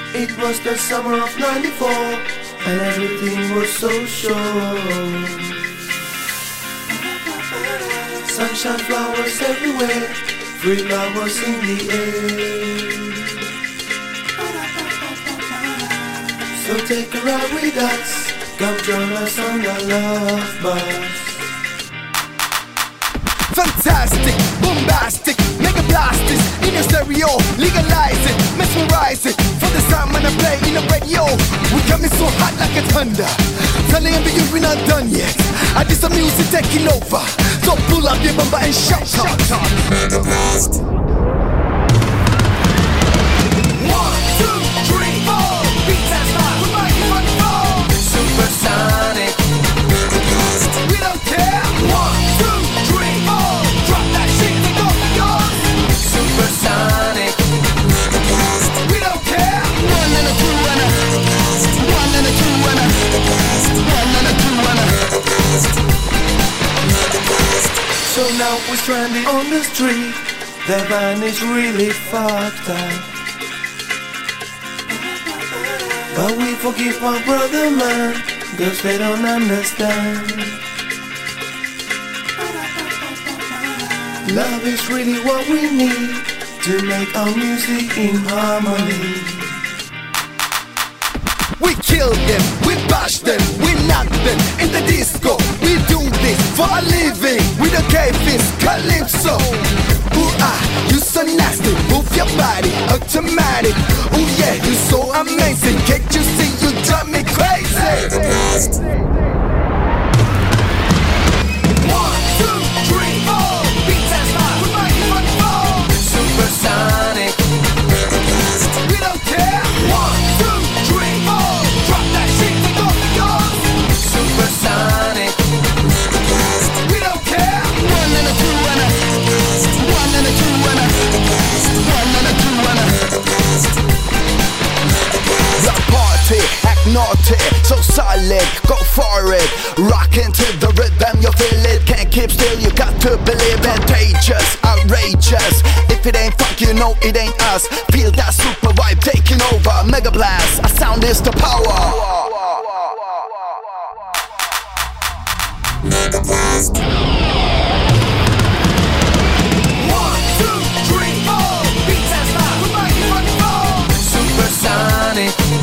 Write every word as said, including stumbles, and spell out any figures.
It was the summer of ninety-four, and everything was so sure. Sunshine, flowers everywhere, free love was in the air. So take a ride with us, come join us on the love bus. Fantastic, bombastic, mega blasters in your stereo, legalize it, mesmerize it. For the sound when I play in the radio, we coming so hot like a thunder. Telling you we're not done yet. I did some music taking over, so pull up your bumper and shout, shout, shout. One, two, three, four. Beats and style, we might be on the floor. Supersonic, we don't care. One, two, three, four. Drop that shit and go for yours. supersonic, We don't care. One and a two and a one and a two and a one and a two and a. So now we're stranded on the street. The van is really fucked up, but we forgive our brother man, cause they don't understand. Love is really what we need to make our music in harmony. We kill them, we bash them, we knock them in the disco. We do this for a living. We the K-Fist, Calypso. Ooh ah, you so nasty, move your body, automatic. Ooh yeah, you so amazing. Can't you see you drive me crazy? One, two, three, four. Beats and style, we might be on the floor. Supersonic, We don't care. One, two, three, four. Drop that shit and go for yours. supersonic, We don't care. One and a two and a one and a two and a one and a two and a. Rock party, act naughty, so solid, go for it. Rockin' to the rhythm, you feel it. Can't keep still, you got to believe. Contagious, outrageous. If it ain't funk, you know it ain't us. Feel that super vibe taking over. Mega blast, our sound is the power. One, two, three, four. Beats and style, we might be on the floor. supersonic,